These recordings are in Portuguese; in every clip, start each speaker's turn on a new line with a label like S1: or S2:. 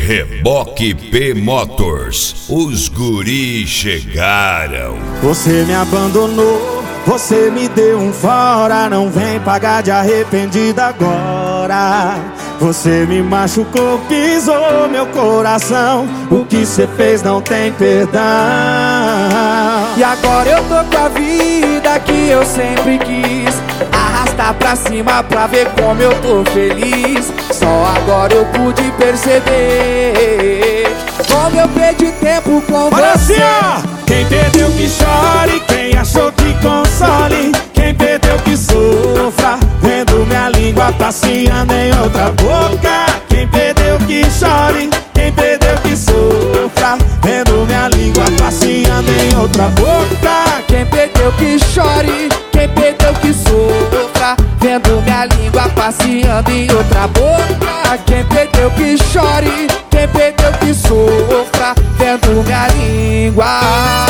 S1: Reboque P Motors, os guris chegaram.
S2: Você me abandonou, você me deu um fora, não vem pagar de arrependido agora. Você me machucou, pisou meu coração, o que cê fez não tem perdão.
S3: E agora eu tô com a vida que eu sempre quis, arrastar pra cima pra ver como eu tô feliz. Só agora eu pude perceber como eu perdi tempo com
S2: olha
S3: você.
S2: Assim, ó. Quem perdeu que chore, quem achou que console, quem perdeu que sofra, vendo minha língua passeando em outra boca. Quem perdeu que chore, quem perdeu que sofra, vendo minha língua passeando em outra boca.
S3: Quem perdeu que chore, quem perdeu que sofra, vendo minha língua passeando em outra boca. Quem perdeu que chore, quem perdeu que sofra, vendo minha língua.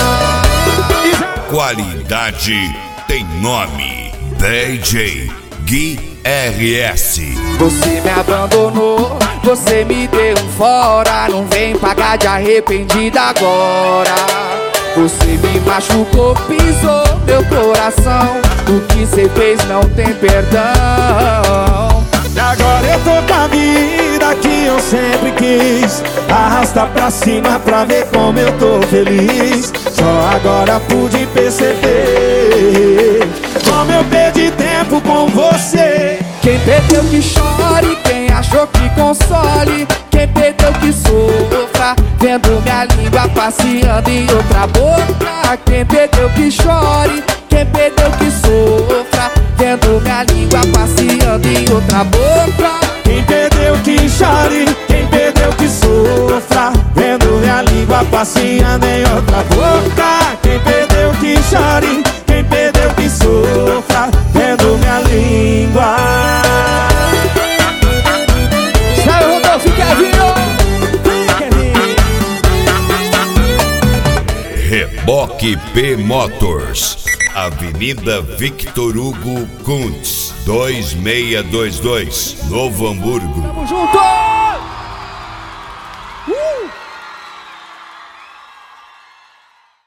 S1: Qualidade tem nome, DJ Gui RS.
S3: Você me abandonou, você me deu um fora, não vem pagar de arrependida agora. Você me machucou, pisou meu coração, o que cê fez não tem perdão.
S2: E agora eu tô com a vida que eu sempre quis, arrasta pra cima pra ver como eu tô feliz. Só agora pude perceber como eu perdi tempo com você.
S3: Quem perdeu que chore, quem achou que console, quem perdeu que sofra, vendo minha língua passeando em outra boca. Quem perdeu que chore, quem perdeu que sofra, vendo minha língua passeando em outra boca.
S2: Quem perdeu que chore, quem perdeu que sofra, vendo minha língua passeando em outra boca. Quem perdeu que chore, quem perdeu que sofra, vendo minha língua.
S3: Sai, Rodolfo, Kevinho!
S1: Reboque P Motors, Avenida Victor Hugo Kuntz, 2622, Novo Hamburgo.
S3: Tamo junto!